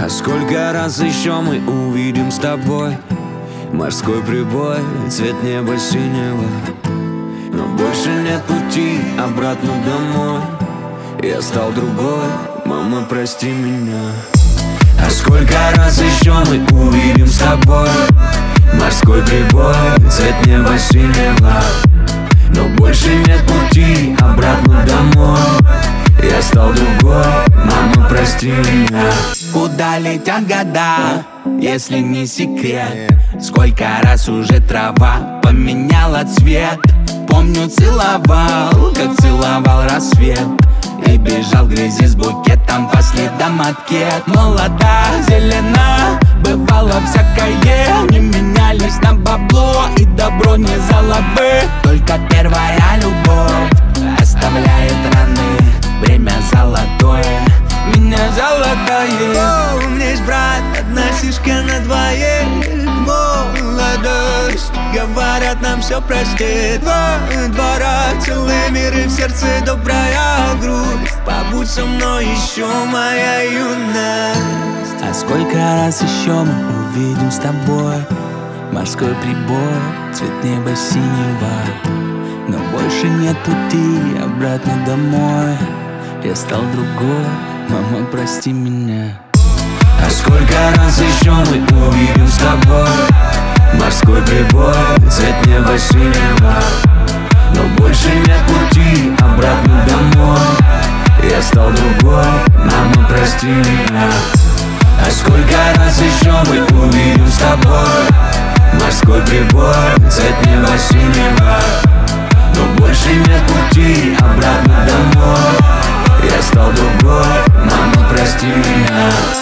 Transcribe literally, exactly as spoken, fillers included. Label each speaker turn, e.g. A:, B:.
A: А сколько раз еще мы увидим с тобой морской прибой, цвет неба синего. Но больше нет пути обратно домой. Я стал другой, мама, прости меня. А сколько раз еще мы увидим с тобой морской прибой, цвет неба синего. Но больше нет пути обратно домой. Я стал другой, мама, прости меня.
B: Куда летят года, если не секрет? Сколько раз уже трава поменяла цвет? Помню, целовал, как целовал рассвет, и бежал в грязи с букетом по следам откет. Молода, зелена, бывало всякое. Не менялись на бабло, и добро не залабы. Только первая любовь оставляет раны. Время золотое, меня золотое.
C: О, у меня есть брат, одна сишка на двоих. Молодость, говорят, нам все простит. Два двора, целый мир, и в сердце добрая грусть. Побудь со мной еще, моя юность.
B: А сколько раз еще мы увидим с тобой морской прибой, цвет неба синего. Но больше нет пути обратно домой. Я стал другой, мама, прости меня.
A: А сколько раз еще мы увидим с тобой морской прибой, цвет неба синего. Но больше нет пути обратно домой. Я стал другой, мама, прости меня. А сколько раз еще мы увидим с тобой морской прибой, цвет неба синего. Но больше нет пути обратно домой. Я стал другой, мама, прости меня.